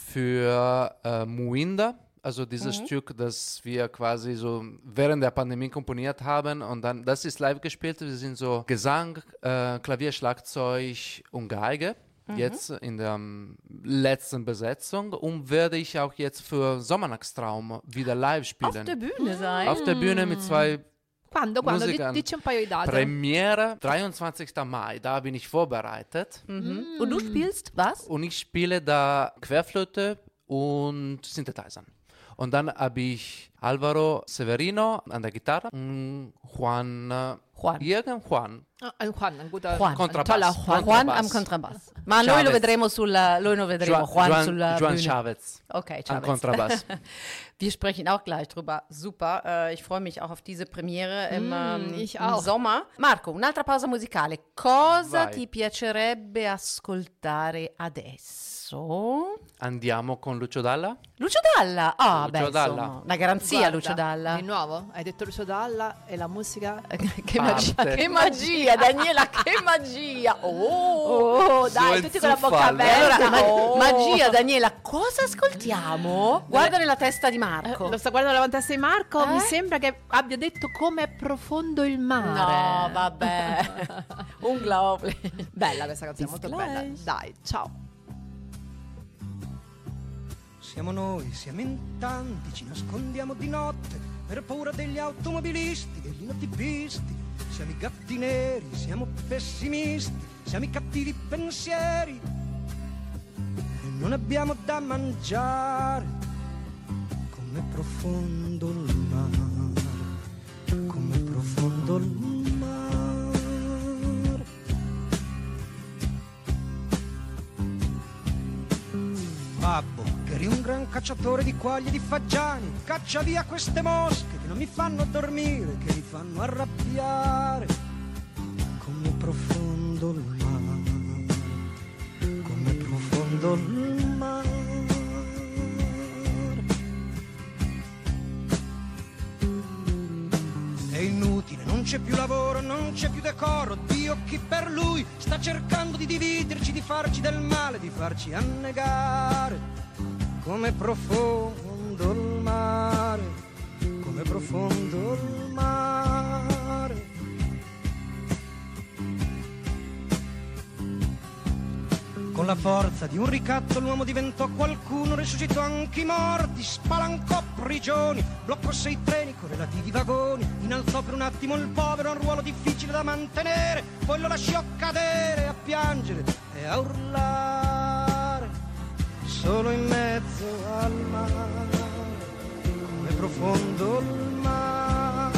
für äh, Muinda, also dieses Mhm. Stück, das wir quasi so während der Pandemie komponiert haben und dann, das ist live gespielt. Wir sind so Gesang, äh, Klavier, Schlagzeug und Geige. Mhm. Jetzt in der ähm, letzten Besetzung und werde ich auch jetzt für Sommernachtstraum wieder live spielen. Auf der Bühne sein? Auf der Bühne mit zwei Quando, quando, di- Musikern. dici un paio di date. Premiere, dreiundzwanzigsten Mai, da bin ich vorbereitet. Mhm. Und du spielst was? Und ich spiele da Querflöte und Synthesizer. Und dann habe ich Alvaro Severino an der Gitarre, und Juan, äh, Juan. Jürgen Juan. Ah, ein Juan, ein guter Juan. ein toller Kontrabass. Juan. Juan Kontrabass. am Kontrabass. Ma noi lo Chavez. vedremo sulla, noi lo vedremo Juan, Juan, Juan, sulla Juan Bühne. Chavez. Okay, Am Chavez. Kontrabass. Wir sprechen auch gleich drüber. Super. Äh, ich freue mich auch auf diese Premiere im, ähm, ich im auch. Sommer. Marco, un'altra pausa musicale. Cosa Vai. ti piacerebbe ascoltare adesso? Andiamo con Lucio Dalla? Lucio Dalla. Ah, Lucio beh, Dalla. insomma, una garanzia Guarda, Lucio Dalla. Di nuovo? Hai detto Lucio Dalla e la musica? Che magia, Parte. che magia, Daniela, che magia. Oh, Oh, dai, Su tutti con la bocca inzuffalle. aperta. Allora, ma- Oh. magia, Daniela, cosa ascoltiamo? Guarda nella testa di Marco. Eh, Lo sta guardando la testa di Marco? Eh? Mi sembra che abbia detto come è profondo il mare. No, vabbè. Unglaublich. Bella questa canzone, Bis molto gleich. bella. Dai, ciao. Siamo noi, siamo in tanti, ci nascondiamo di notte per paura degli automobilisti, degli notipisti. Siamo i gatti neri, siamo pessimisti, siamo i cattivi pensieri e non abbiamo da mangiare. Com'è profondo il mare, com'è profondo il mare. Babbo, che eri un gran cacciatore di quaglie e di fagiani, caccia via queste mosche che non mi fanno dormire, che mi fanno arrabbiare. Com'è profondo il mare, com'è profondo il mare. È inutile, non c'è più lavoro, non c'è più decoro. Dio, chi per lui sta cercando di dividerci, di farci del male, di farci annegare. Com'è profondo il mare, com'è profondo il mare. Con la forza di un ricatto l'uomo diventò qualcuno, resuscitò anche i morti, spalancò prigioni, bloccò sei treni con relativi vagoni, innalzò per un attimo il povero a un ruolo difficile da mantenere, poi lo lasciò cadere a piangere e a urlare, solo in mezzo al mare, come profondo il mare.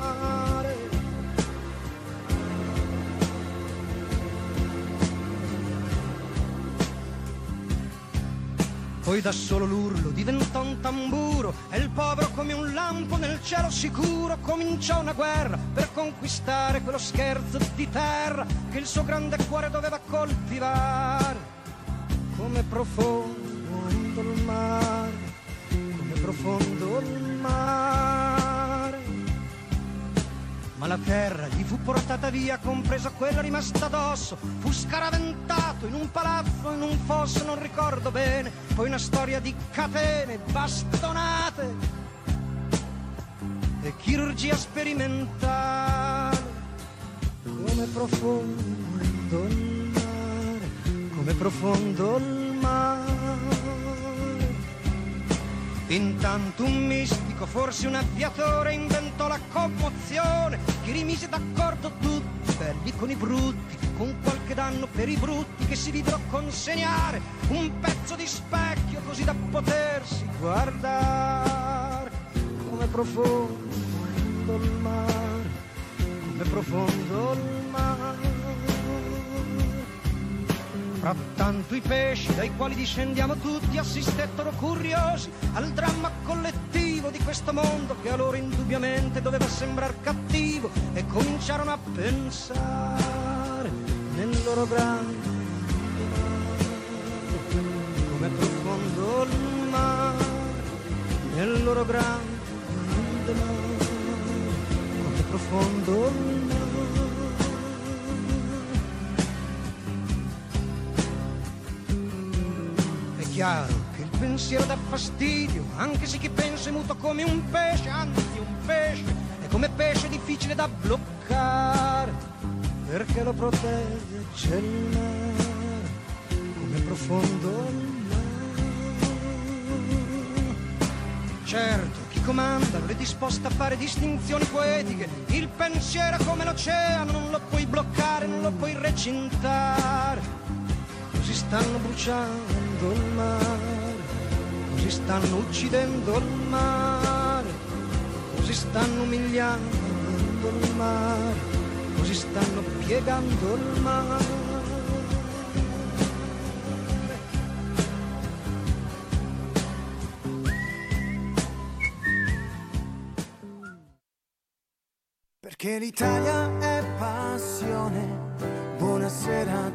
Poi da solo l'urlo diventò un tamburo e il povero come un lampo nel cielo sicuro cominciò una guerra per conquistare quello scherzo di terra che il suo grande cuore doveva coltivare. Come profondo il mare, come profondo il mare. Ma la terra gli fu portata via, compresa quella rimasta addosso. Fu scaraventato in un palazzo, in un fosso, non ricordo bene. Poi una storia di catene, bastonate e chirurgia sperimentale. Come profondo il mare, come profondo il mare. Intanto un mistico, forse un aviatore, inventò la commozione che rimise d'accordo tutti, belli con i brutti, con qualche danno per i brutti che si videro consegnare un pezzo di specchio così da potersi guardare. Come profondo il mare, come profondo il mare. Frattanto i pesci dai quali discendiamo tutti assistettero curiosi al dramma collettivo di questo mondo che a loro indubbiamente doveva sembrar cattivo e cominciarono a pensare nel loro grande mare, come profondo il mare, nel loro grande mare, come profondo il mare. È chiaro che il pensiero dà fastidio, anche se chi pensa è muto come un pesce, anzi un pesce è come pesce difficile da bloccare, perché lo protegge il mare, come profondo il mare. Certo, chi comanda non è disposto a fare distinzioni poetiche, il pensiero è come l'oceano, non lo puoi bloccare, non lo puoi recintare. Così stanno bruciando il mare, così stanno uccidendo il mare, così stanno umiliando il mare, così stanno piegando il mare. Perché l'Italia è passione. Buonasera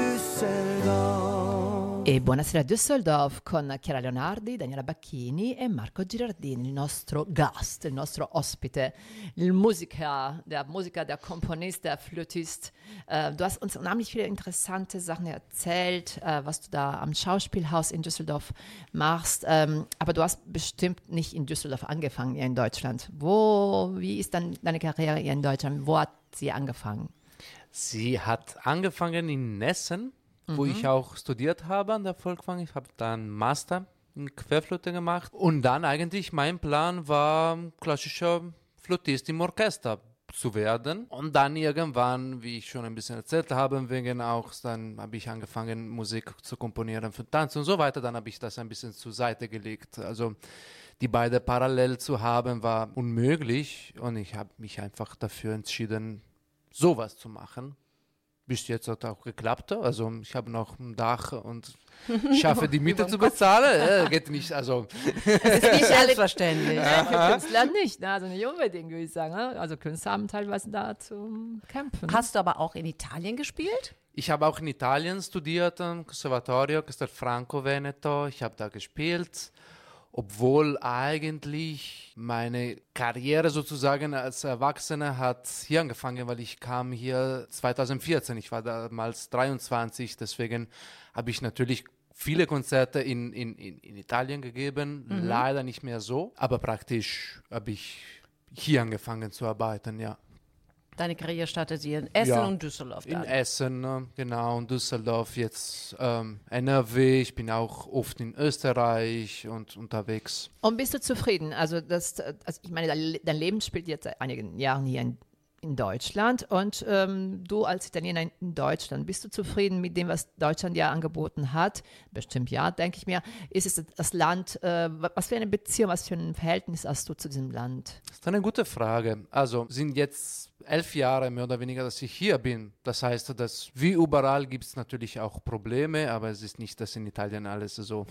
Düsseldorf. E buonasera Düsseldorf con Chiara Leonardi, Daniela Bacchini e Marco Girardini, il nostro Gast, il nostro Ospite, il Musiker, der Musiker, der Komponist, der Flötist. Äh, du hast uns unheimlich viele interessante Sachen erzählt, äh, was du da am Schauspielhaus in Düsseldorf machst. Ähm, aber du hast bestimmt nicht in Düsseldorf angefangen, hier in Deutschland. Wo, wie ist dann deine Karriere hier in Deutschland? Wo hat sie angefangen? Sie hat angefangen in Essen, wo ich auch studiert habe an der Volkwang. Ich habe dann Master in Querflöte gemacht. Und dann eigentlich mein Plan war, klassischer Flötist im Orchester zu werden. Und dann irgendwann, wie ich schon ein bisschen erzählt habe, wegen auch, dann habe ich angefangen, Musik zu komponieren für Tanz und so weiter. Dann habe ich das ein bisschen zur Seite gelegt. Also die beiden parallel zu haben, war unmöglich. Und ich habe mich einfach dafür entschieden, sowas zu machen. Bis jetzt hat auch geklappt. Also ich habe noch ein Dach und schaffe die Miete zu bezahlen. Äh, geht nicht. Also Das ist nicht selbstverständlich. Ja, für Künstler nicht, ne? Also nicht unbedingt, würde ich sagen. Ne? Also Künstler haben teilweise da zu kämpfen. Hast du aber auch in Italien gespielt? ich habe auch in Italien studiert, am Conservatorio Castelfranco Veneto. Ich habe da gespielt. Obwohl eigentlich meine Karriere sozusagen als Erwachsener hat hier angefangen, weil ich kam hier zweitausendvierzehn, ich war damals dreiundzwanzig, deswegen habe ich natürlich viele Konzerte in, in, in, in Italien gegeben, mhm. leider nicht mehr so, aber praktisch habe ich hier angefangen zu arbeiten, ja. Deine Karriere startet sie in Essen Ja, und Düsseldorf dann. In Essen, ne, genau, und Düsseldorf, jetzt ähm, N R W, ich bin auch oft in Österreich und unterwegs. Und bist du zufrieden? Also, das, also ich meine, dein dein Leben spielt jetzt seit einigen Jahren hier in, in Deutschland und ähm, du als Italiener in, in Deutschland, bist du zufrieden mit dem, was Deutschland ja angeboten hat? Bestimmt ja, denke ich mir. Ist es das Land, äh, was für eine Beziehung, was für ein Verhältnis hast du zu diesem Land? Das ist eine gute Frage. Also sind jetzt elf Jahre mehr oder weniger, dass ich hier bin. Das heißt, dass wie überall gibt es natürlich auch Probleme, aber es ist nicht, dass in Italien alles so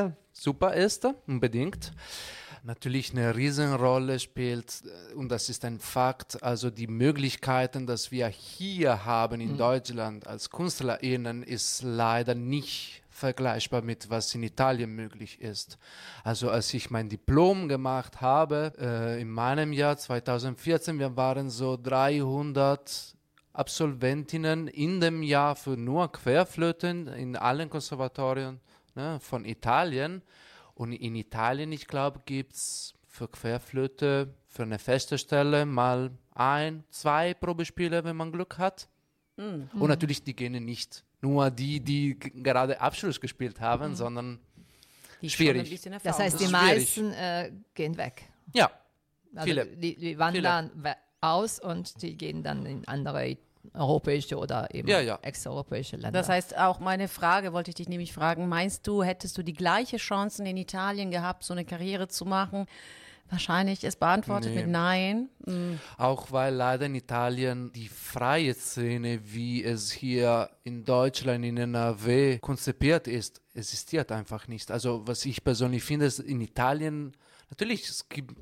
super ist, unbedingt. Natürlich eine Riesenrolle spielt, und das ist ein Fakt, also die Möglichkeiten, dass wir hier haben in mhm. Deutschland als KünstlerInnen, ist leider nicht vergleichbar mit was in Italien möglich ist. Also als ich mein Diplom gemacht habe, äh, in meinem Jahr zweitausendvierzehn, wir waren so dreihundert Absolventinnen in dem Jahr für nur Querflöten in allen Konservatorien, ne, von Italien. Und in Italien, ich glaube, gibt es für Querflöte für eine feste Stelle mal ein, zwei Probespiele, wenn man Glück hat. Mhm. Und natürlich, die gehen nicht nur die, die g- gerade Abschluss gespielt haben, mhm. sondern Die schon ein schwierig. bisschen Das Erfahrung heißt, die Das ist schwierig. meisten äh, gehen weg. Ja, Also viele. Die, die wandern we- aus und die gehen dann in andere europäische oder eben Ja, ja. extraeuropäische Länder. Das heißt, auch meine Frage wollte ich dich nämlich fragen, meinst du, hättest du die gleiche Chancen in Italien gehabt, so eine Karriere zu machen? Wahrscheinlich ist beantwortet Nee. mit Nein. Mhm. Auch weil leider in Italien die freie Szene, wie es hier in Deutschland, in N R W konzipiert ist, existiert einfach nicht. Also was ich persönlich finde, ist in Italien, natürlich, es gibt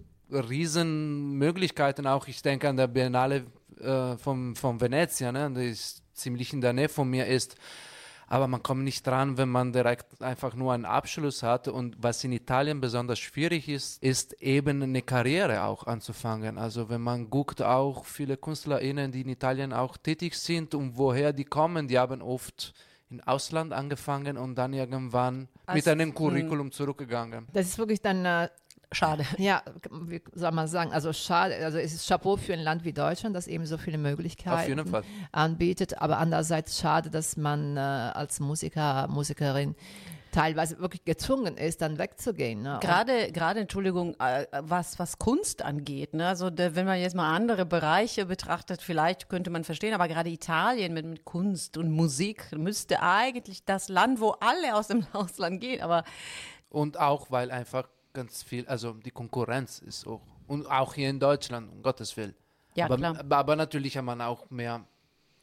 riesen Möglichkeiten auch. Ich denke an der Biennale äh, von, von Venezia, ne, die ist ziemlich in der Nähe von mir ist. Aber man kommt nicht dran, wenn man direkt einfach nur einen Abschluss hat. Und was in Italien besonders schwierig ist, ist eben eine Karriere auch anzufangen. Also wenn man guckt, auch viele KünstlerInnen, die in Italien auch tätig sind und woher die kommen, die haben oft im Ausland angefangen und dann irgendwann Als- mit einem Curriculum zurückgegangen. das ist wirklich dann, äh, Schade. ja, wie soll man sagen, also schade, also es ist Chapeau für ein Land wie Deutschland, das eben so viele Möglichkeiten Auf jeden Fall. anbietet, aber andererseits schade, dass man äh, als Musiker, Musikerin teilweise wirklich gezwungen ist, dann wegzugehen. Ne? Gerade, gerade, Entschuldigung, äh, was, was Kunst angeht, ne? Also da, wenn man jetzt mal andere Bereiche betrachtet, vielleicht könnte man verstehen, aber gerade Italien mit, mit Kunst und Musik müsste eigentlich das Land, wo alle aus dem Ausland gehen, aber Und auch, weil einfach ganz viel, also die Konkurrenz ist auch, und auch hier in Deutschland, um Gottes Willen. Ja, aber, klar. aber, aber natürlich hat man auch mehr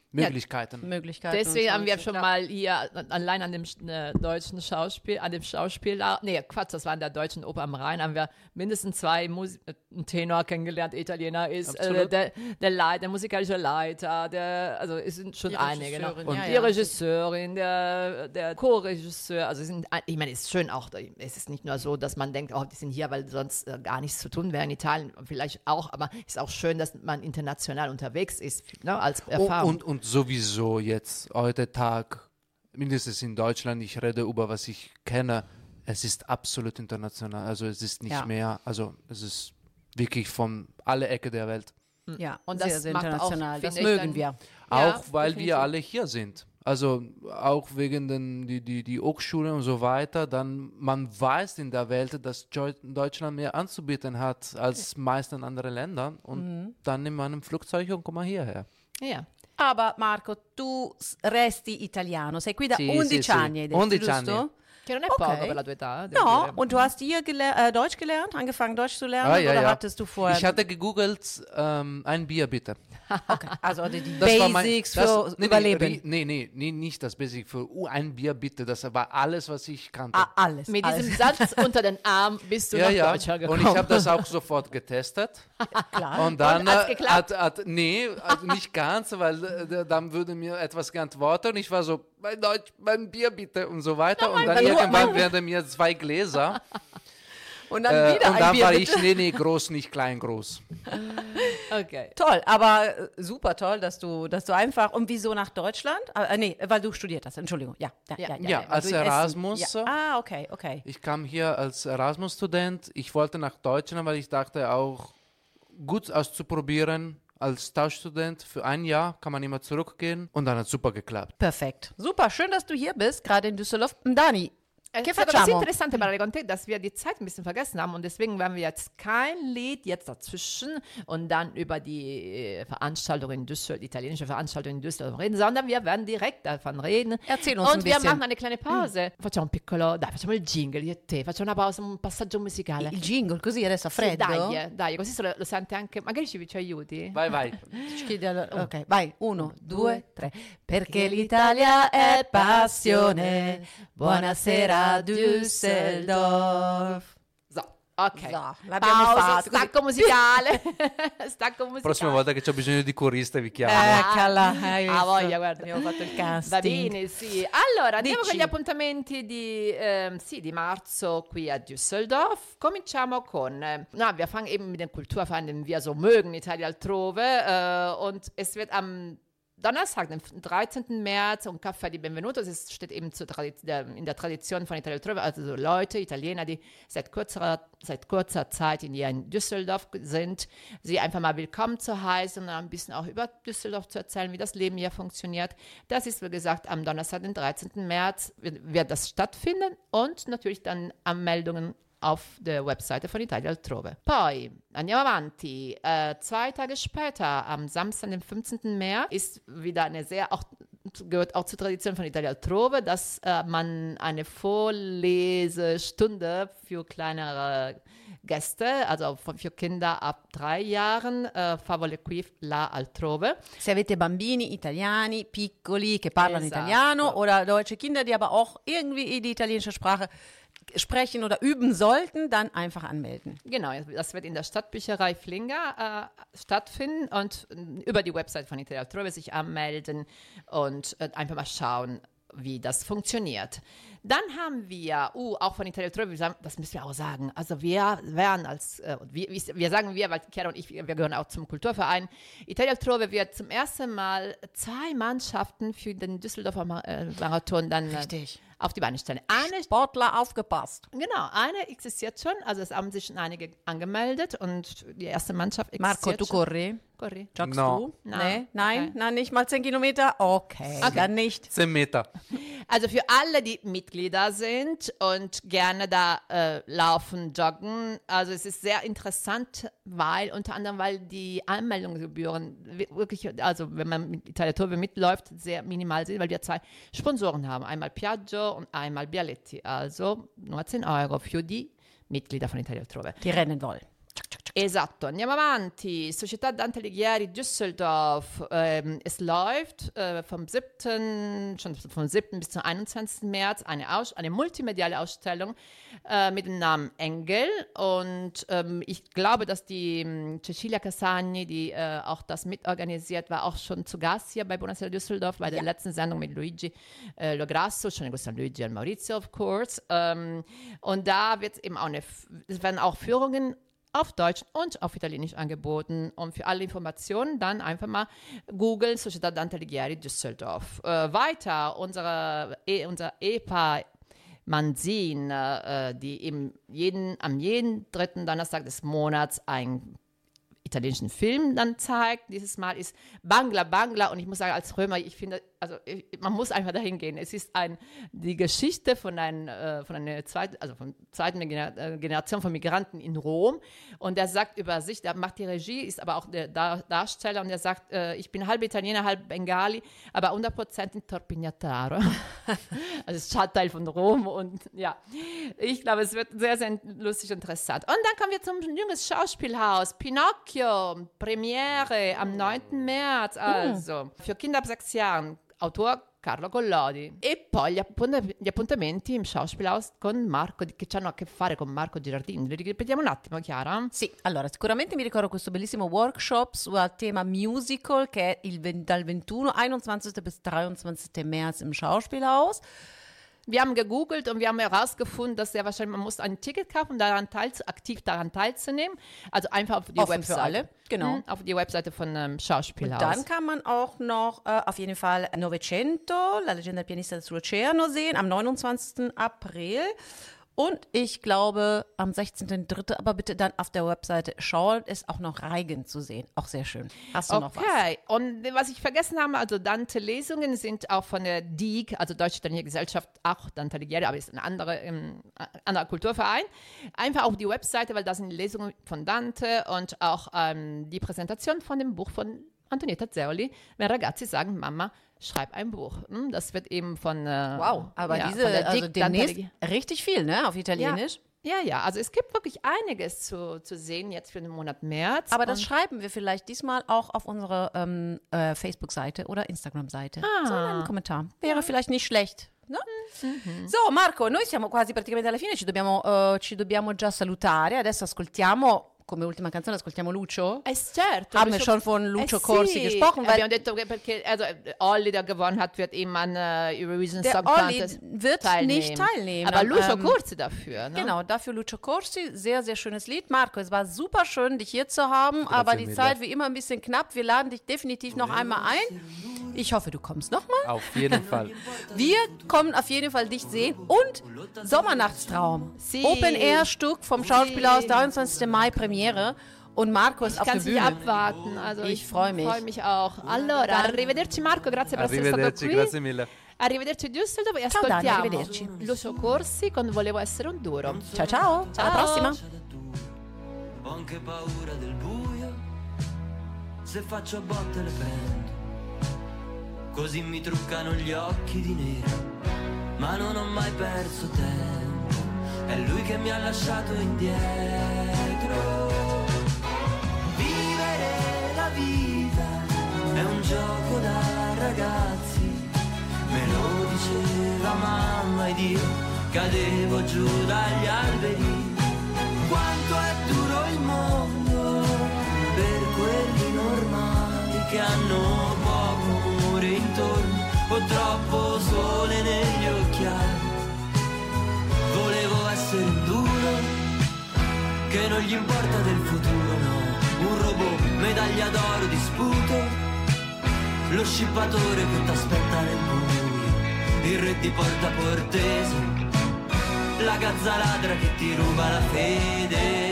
Möglichkeiten. Möglichkeiten. Deswegen und haben wir so, schon klar. mal hier allein an dem äh, deutschen Schauspiel, an dem Schauspieler, nee, Quatsch, das war in der Deutschen Oper am Rhein, haben wir mindestens zwei Mus einen Tenor kennengelernt, der Italiener ist, äh, Absolut. der, der, Leit, der musikalische Leiter, der, also es sind schon Die einige. Ne? Regisseurin, Und ja, die ja. Regisseurin, der, der Co-Regisseur, also es sind, ich meine, es ist schön auch, es ist nicht nur so, dass man denkt, oh, die sind hier, weil sonst äh, gar nichts zu tun wäre in Italien, vielleicht auch, aber es ist auch schön, dass man international unterwegs ist, ne, als Erfahrung. Und, und sowieso jetzt, heute Tag, mindestens in Deutschland, ich rede über was ich kenne, es ist absolut international. Also es ist nicht Ja. mehr, also es ist wirklich von alle Ecke der Welt. Ja, Und sehr, das sehr macht auch, international. Das finde ich, mögen dann- wir. Ja, Auch weil definitiv. wir alle hier sind. Also auch wegen den die, die, die Hochschulen und so weiter, dann man weiß in der Welt, dass Jo- Deutschland mehr anzubieten hat als meisten anderen Ländern und dann nimmt man ein Flugzeug und kommt mal hierher. Ja. Aber Marco, tu s- resti italiano, sei qui da Sì, undici sì, sì. anni, hai detto, undici giusto? anni. Che non è Okay. poco per la tua età. devo No, dire. und du hast hier geler äh, Deutsch gelernt, angefangen Deutsch zu lernen, Ah, ja, oder ja. hattest du vorher? Ich hatte gegoogelt, ähm, ein Bier bitte. okay, also die Das war mein- Basics das- für nee, Überleben. Nee, nee, nee, nee, nicht das Basic für uh, ein Bier bitte. Das war alles, was ich kannte. Ah, alles. Mit alles. diesem Satz unter den Arm bist du ja, nach ja. Deutschland gekommen. Und ich habe das auch sofort getestet. Klar. Und dann Und hat's äh, geklappt? hat, hat nee, also nicht ganz, weil äh, dann würde mir etwas geantwortet und ich war so, mein Deutsch, mein Bier bitte und so weiter. und dann Bier. irgendwann werden mir zwei Gläser. Und dann äh, wieder und ein dann Bier, war bitte. ich, nee, nee, groß, nicht klein, groß. Okay. Toll, aber äh, super toll, dass du, dass du einfach, und wieso nach Deutschland? Äh, nee, weil du studiert hast, Entschuldigung, ja. Ja, Ja. ja, Ja, weil als du in Essen- Erasmus. Ja. Ah, okay, okay. Ich kam hier als Erasmus-Student. Ich wollte nach Deutschland, weil ich dachte auch, gut auszuprobieren. Als Tauschstudent für ein Jahr kann man immer zurückgehen und dann hat es super geklappt. Perfekt. Super, schön, dass du hier bist, gerade in Düsseldorf. Dani, Es che ist aber das facciamo? Interessante bei con te, dass wir die Zeit ein bisschen vergessen haben und deswegen werden wir jetzt kein Lied jetzt dazwischen und dann über die äh, Veranstaltung in Düsseldorf, die italienische Veranstaltung in Düsseldorf reden, sondern wir werden direkt davon reden. Erzähl uns und ein wir bisschen. machen eine kleine Pause. Facciamo un piccolo, dai, facciamo il jingle, io e te, facciamo una pausa, un passaggio musicale. Il jingle, così adesso a Sì, freddo? dai, dai, così se lo, lo sente anche, magari ci, ci aiuti? Vai, vai. Ci chiedi allora- Ok, vai, uno, due, tre. Perché l'Italia è passione. Buonasera Düsseldorf. So, ok. So, l'abbiamo Pausa, fatto, così. stacco musicale. stacco musicale. Prossima volta che ho bisogno di corista vi chiamo. Eccola, hai Ah, visto? voglia, guarda. Abbiamo fatto il Va casting. bene, sì. Allora, andiamo Dici. con gli appuntamenti di, ehm, sì, di marzo qui a Düsseldorf. Cominciamo con, äh, na, wir fangen eben mit dem Kulturverein, den wir so mögen, Italia altrove. Äh, und es wird am Donnerstag, den dreizehnten März, um Caffè di Benvenuto. Es steht eben zur Tradi- der, in der Tradition von Italia altrove, also so Leute, Italiener, die seit kurzer, seit kurzer Zeit in, hier in Düsseldorf sind, sie einfach mal willkommen zu heißen und ein bisschen auch über Düsseldorf zu erzählen, wie das Leben hier funktioniert. Das ist, wie gesagt, am Donnerstag, den dreizehnten März, wird, wird das stattfinden und natürlich dann Anmeldungen auf der Webseite von Italia altrove. Poi andiamo avanti. Äh, zwei Tage später, am Samstag, den fünfzehnten März, ist wieder eine sehr, auch, gehört auch zur Tradition von Italia altrove, dass äh, man eine Vorlesestunde für kleinere Gäste, also von- für Kinder ab drei Jahren, äh, favole qui là altrove. Se avete bambini italiani, piccoli, che parlano Esatto. italiano oder deutsche Kinder, die aber auch irgendwie die italienische Sprache sprechen oder üben sollten, dann einfach anmelden. Genau, das wird in der Stadtbücherei Flinga äh, stattfinden und äh, über die Website von Italia altrove sich anmelden und äh, einfach mal schauen, wie das funktioniert. Dann haben wir, uh, auch von Italia altrove, wir sagen- das müssen wir auch sagen, also wir werden als, äh, wir, wir sagen wir, weil Chiara und ich, wir gehören auch zum Kulturverein. Italia altrove wird zum ersten Mal zwei Mannschaften für den Düsseldorfer Ma- äh, Marathon dann äh, Richtig. auf die Beine stellen. Eine Sportler aufgepasst. Genau, eine existiert schon, also es haben sich schon einige angemeldet und die erste Mannschaft existiert Marco, du schon. corri? Corri. Joggst No. du? Nein. Nee? Nein? Okay. Nein, nicht mal zehn Kilometer? Okay, dann nicht. zehn Meter. Also für alle, die Mitglieder sind und gerne da äh, laufen, joggen, also es ist sehr interessant, weil unter anderem, weil die Anmeldungsgebühren wi- wirklich, also wenn man mit Italia altrove mitläuft, sehr minimal sind, weil wir zwei Sponsoren haben, einmal Piaggio und einmal Bialetti, also nur zehn Euro für die Mitglieder von Italia altrove. Die rennen wollen. Esatto, andiamo avanti. Società Dante Alighieri Düsseldorf. Ähm, es läuft äh, vom siebten schon vom siebten bis zum einundzwanzigsten März eine, Aus eine multimediale Ausstellung äh, mit dem Namen Engel. Und ähm, ich glaube, dass die ähm, Cecilia Casagni, die äh, auch das mitorganisiert, war auch schon zu Gast hier bei Buonasera Düsseldorf bei der ja. letzten Sendung mit Luigi äh, Lograsso, schon San Luigi und Maurizio, of course. Ähm, und da wird eben auch eine, es werden auch Führungen auf Deutsch und auf Italienisch angeboten. Und für alle Informationen dann einfach mal googeln, Società Dante Alighieri Düsseldorf. Äh, weiter, unsere, e, unser E P A Manzin, äh, die eben jeden, am jeden dritten Donnerstag des Monats ein italienischen Film dann zeigt. Dieses Mal ist Bangla Bangla und ich muss sagen, als Römer, ich finde, also ich, man muss einfach dahin gehen. Es ist ein, die Geschichte von, ein, äh, von einer zweiten, also von zweiten Gener- Generation von Migranten in Rom und der sagt über sich, der macht die Regie, ist aber auch der Dar- Darsteller und der sagt, äh, ich bin halb Italiener, halb Bengali, aber hundert Prozent in Torpignataro. Also Stadtteil von Rom und ja, ich glaube, es wird sehr, sehr lustig und interessant. Und dann kommen wir zum jünges Schauspielhaus, Pinocchio, Premiere am neunten März, also mm. für Kinder ab sechs Jahren, Autor Carlo Collodi. E poi gli, appunt- gli appuntamenti im Schauspielhaus con Marco, che hanno a che fare con Marco Girardini. Li ripetiamo un attimo, Chiara? Sì, allora sicuramente mi ricordo questo bellissimo workshop sul tema musical che è il, dal ventuno, einundzwanzigsten bis dreiundzwanzigsten März im Schauspielhaus. Wir haben gegoogelt und wir haben herausgefunden, dass sehr wahrscheinlich, man muss ein Ticket kaufen, um daran teil, aktiv daran teilzunehmen. Also einfach auf die Offen Webseite. für alle, genau. Mhm, auf die Webseite von ähm, Schauspielhaus. Und dann kann man auch noch äh, auf jeden Fall Novecento, La leggenda del pianista sull'oceano sehen, am neunundzwanzigsten April. Und ich glaube, am sechzehnten dritten aber bitte dann auf der Webseite schauen, ist auch noch Reigen zu sehen. Auch sehr schön. Hast du okay. noch was? Okay, und was ich vergessen habe, also Dante-Lesungen sind auch von der D I G, also Deutsche Italienische Gesellschaft, auch Dante Alighieri, aber ist ein anderer, ähm, anderer Kulturverein. Einfach auf die Webseite, weil da sind Lesungen von Dante und auch ähm, die Präsentation von dem Buch von Antonietta Zeoli, wenn Ragazzi sagen, Mama, schreib ein Buch. Das wird eben von äh, Wow, aber ja, diese, von der also D I G demnächst Dante- richtig viel, ne, auf Italienisch. Ja, ja, also es gibt wirklich einiges zu, zu sehen jetzt für den Monat März. Aber das Und- schreiben wir vielleicht diesmal auch auf unserer ähm, äh, Facebook-Seite oder Instagram-Seite. Ah. So einen Kommentar. Wäre vielleicht nicht schlecht. No? So, Marco, noi siamo quasi praticamente alla fine, ci dobbiamo, eh, ci dobbiamo già salutare. Adesso ascoltiamo, come ultima canzone, ascoltiamo Lucio. Eh, certo. Haben wir Lucio- schon von Lucio eh, Corsi sì. gesprochen, weil- Abbiamo detto che perché also, äh, Olli, der gewonnen hat, wird eben an äh, Eurovision Der Song Olli Contest wird teilnehmen. nicht teilnehmen. Aber Lucio Ähm, Corsi dafür, ne? Genau, dafür Lucio Corsi. Sehr, sehr schönes Lied. Marco, es war super schön, dich hier zu haben, aber die mille. Zeit wie immer ein bisschen knapp. Wir laden dich definitiv noch einmal ein. Ich hoffe, du kommst nochmal. Auf jeden Fall. Wir kommen auf jeden Fall dich sehen. Und Sommernachtstraum. Sì. Open-Air-Stück vom Schauspielhaus, dreiundzwanzigsten Mai Premiere. Und Marco ist Ich auf kann der es nicht Bühne. abwarten. Also Ich freu mich. freue mich auch. Allora, arrivederci Marco, grazie per essere stato Arrivederci, qui. grazie mille. Arrivederci Düsseldorf e Ciao, Dani, ascoltiamo arrivederci. Lucio Corsi con Volevo essere un duro. Ciao, ciao. Alla prossima. Ho anche paura del buio, se faccio a botte le prendo, così mi truccano gli occhi di nero, ma non ho mai perso tempo, è lui che mi ha lasciato indietro. Vivere la vita è un gioco da ragazzi, me lo diceva mamma ed io cadevo giù dagli alberi. Quanto è duro il mondo per quelli normali che hanno poco amore intorno o troppo sole negli occhiali. Volevo essere un duro che non gli importa del futuro, no, un robot, medaglia d'oro di sputo, lo scippatore che t'aspetta nel buio, il re di Porta Portese, la gazza ladra che ti ruba la fede.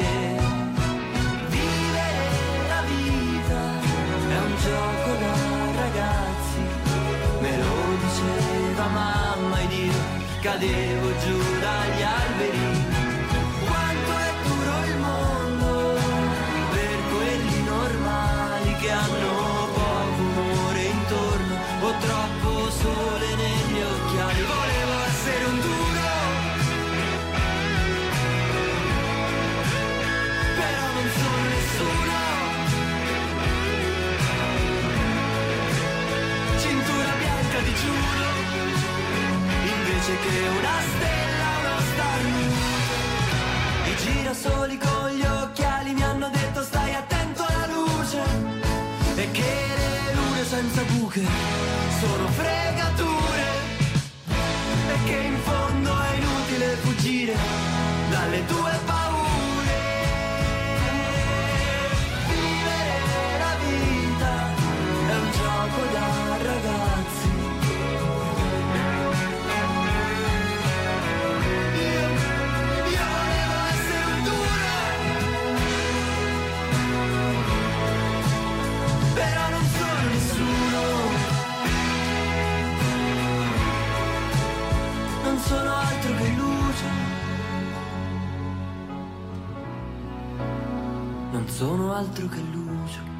Vivere la vita è un gioco da ragazzi, me lo diceva mamma ed io cadevo giù dagli alberi. Quanto è duro il mondo per quelli normali che hanno poco amore intorno o troppo sole negli occhiali. Volevo essere un duro, però non sono giuro, invece che una stella, uno starnuto. I girasoli con gli occhiali mi hanno detto stai attento alla luce, e che le lune senza buche sono fregature, e che in fondo è inutile fuggire dalle tue paure. Vivere la vita è un gioco da ragazzi. Io, io volevo essere un duro, però non sono nessuno, non sono altro che luce, non sono altro che luce.